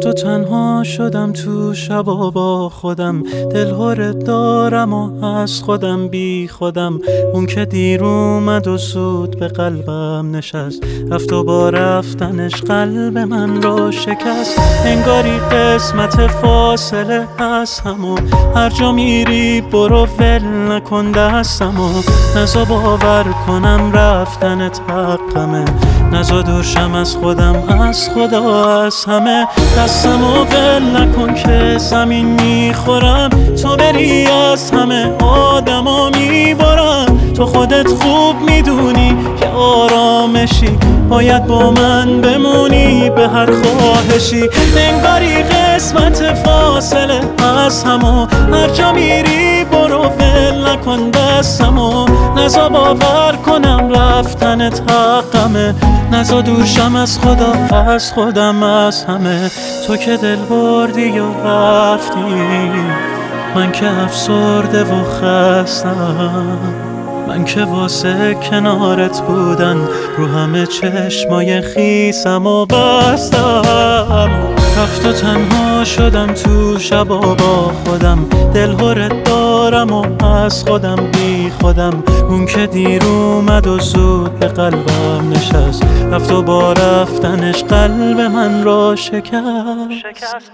رفت و تنها شدم تو شبا با خودم، دلهره دارم و از خودم بی خودم. اون که دیر اومد و زود به قلبم نشست، رفت و با رفتنش قلب من رو شکست. انگاری قسمت فاصله از همو، هر جا میری برو ول نکن دستمو. نزا باور کنم رفتنت حقمه، نزا دورشم از خودم، از خدا، از همه. دستمو ول نکن که زمین میخورم، تو بری از همه آدما میبارم. تو خودت خوب میدونی که آرامشی، باید با من بمونی به هر خواهشی. انگاری قسمت فاصله از همو، هر جا میری برو ول نکن دستمو. نزا باور کنم رفتنت حقمه، نزا دورشم از خدا، از خودم، از همه. تو که دل بردی و رفتی، من که افسرده و خستم. من که واسه کنارت بودن رو همه چشمای خیسم و بستم. رفت و تنها شدم تو شبا با خودم، دلهره دارم و از خودم بی خودم. اون که دیر اومد و زود به قلبم نشست، رفت و با رفتنش قلب من را شکست.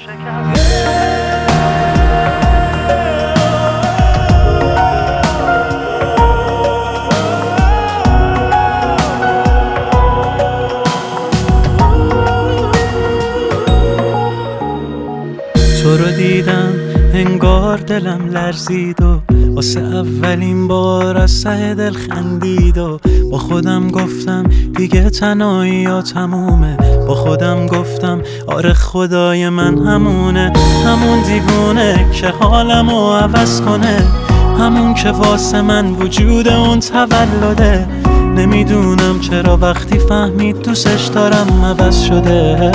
تو رو دیدم انگار دلم لرزید و واسه اولین بار از ته دل خندید و با خودم گفتم دیگه تنهایی ها تمومه. با خودم گفتم آره خدای من همونه، همون دیوونه که حالمو عوض کنه، همون که واسه من وجود اون تولده. نمیدونم چرا وقتی فهمید دوستش دارم عوض شده.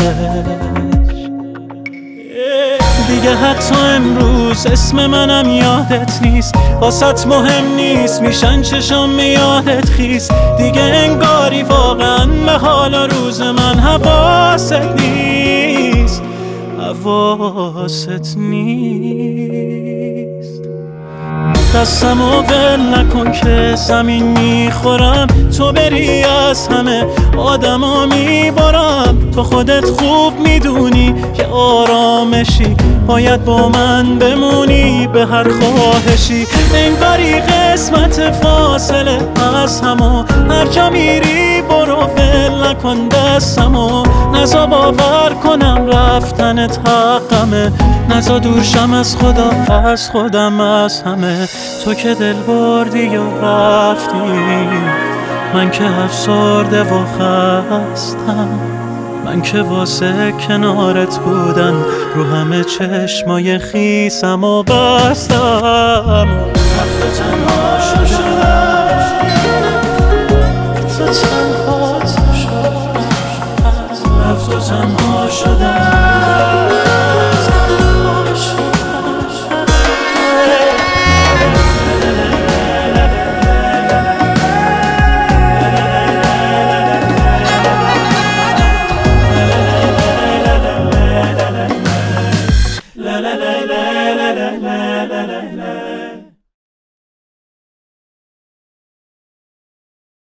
دیگه حتی امروز اسم منم یادت نیست، واسط مهم نیست میشن چشام یادت خیس. دیگه انگاری واقعا به حال روز من حواست نیست، حواست نیست. دستمو ول نکن که زمین میخورم، تو بری از همه آدما میبارم. تو خودت خوب میدونی که آرامشی، باید با من بمونی به هر خواهشی. انگاری قسمت فاصله از همو، هر جا میری برو ول نکن دستمو. نزا باور کنم رفتنت حقمه، نزا دورشم از خدا، از خودم، از همه. تو که دل بردی و رفتی، من که افسرده و خستم. من که واسه کنارت بودن رو همه چشمای خیسم و بستم. رفت و تنها شدم، رفت و تنها شدم. La la la la la la la la la la.